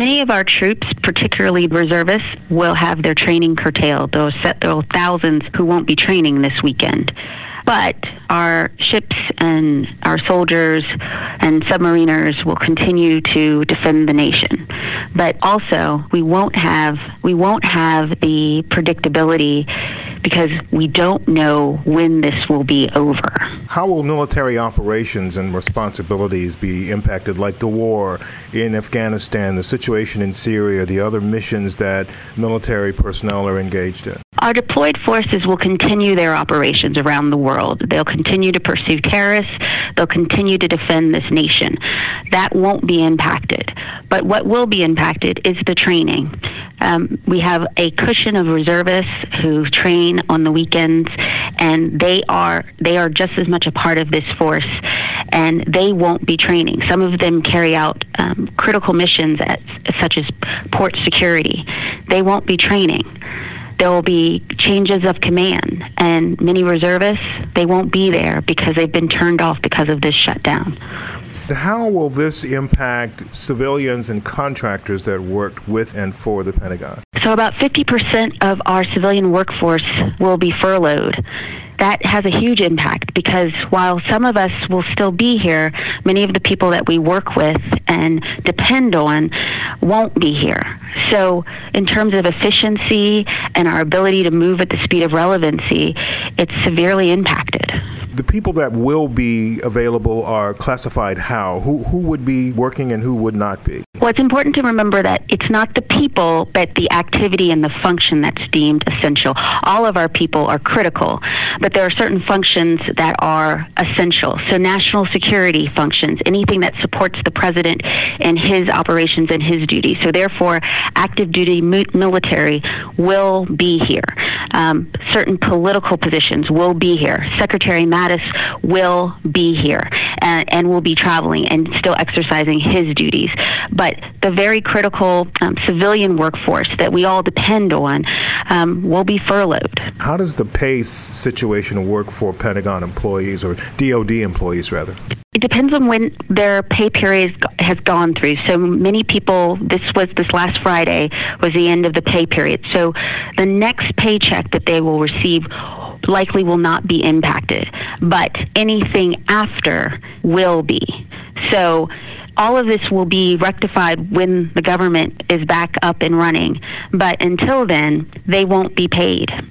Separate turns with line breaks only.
Many of our troops, particularly reservists, will have their training curtailed. There are thousands who won't be training this weekend. But our ships and our soldiers and submariners will continue to defend the nation. But also, we won't have the predictability because we don't know when this will be over.
How will military operations and responsibilities be impacted, like the war in Afghanistan, the situation in Syria, the other missions that military personnel are engaged in?
Our deployed forces will continue their operations around the world. They'll continue to pursue terrorists. They'll continue to defend this nation. That won't be impacted. But what will be impacted is the training. We have a cushion of reservists who train on the weekends, and they are just as much a part of this force, and they won't be training. Some of them carry out critical missions such as port security. They won't be training. There will be changes of command, and many reservists, they won't be there because they've been turned off because of this shutdown.
How will this impact civilians and contractors that worked with and for the Pentagon?
So about 50% of our civilian workforce will be furloughed. That has a huge impact because while some of us will still be here, many of the people that we work with and depend on won't be here. So in terms of efficiency and our ability to move at the speed of relevancy, it's severely impacted.
The people that will be available are classified how? Who would be working and who would not be?
Well, it's important to remember that it's not the people, but the activity and the function that's deemed essential. All of our people are critical, but there are certain functions that are essential. So national security functions, anything that supports the president and his operations and his duties. So therefore, active duty military will be here. Certain political positions will be here. Secretary Mattis will be here and will be traveling and still exercising his duties. But the very critical civilian workforce that we all depend on will be furloughed.
How does the pay situation work for Pentagon employees, or DOD employees rather?
It depends on when their pay period has gone through. So many people, this last Friday was the end of the pay period. So the next paycheck that they will receive likely will not be impacted, but anything after will be. So all of this will be rectified when the government is back up and running, but until then, they won't be paid.